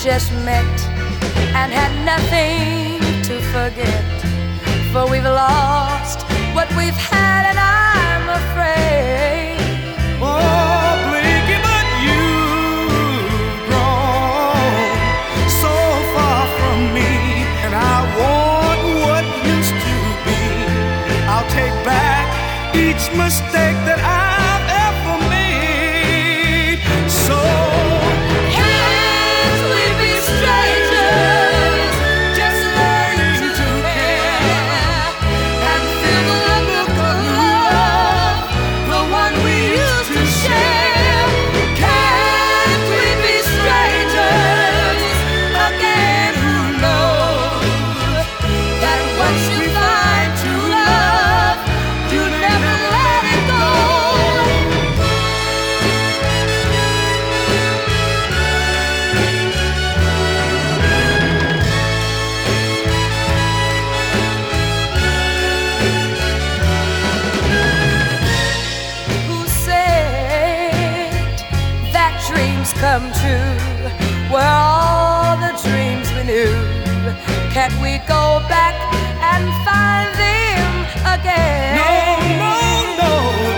just met and had nothing to forget. For we've lost what we've had, and I'm afraid. Oh, Blakey, but you've grown so far from me, and I want what used to be. I'll take back each mistake that I've ever made. So can't we be strangers? Just learn to care and feel the look of love, the one we used to share. Can't we be strangers again? Who knows that once you find true love, you never let it go. Who said that dreams come true? Were all the dreams we knew? Can't we go back and find them again? no, no, no.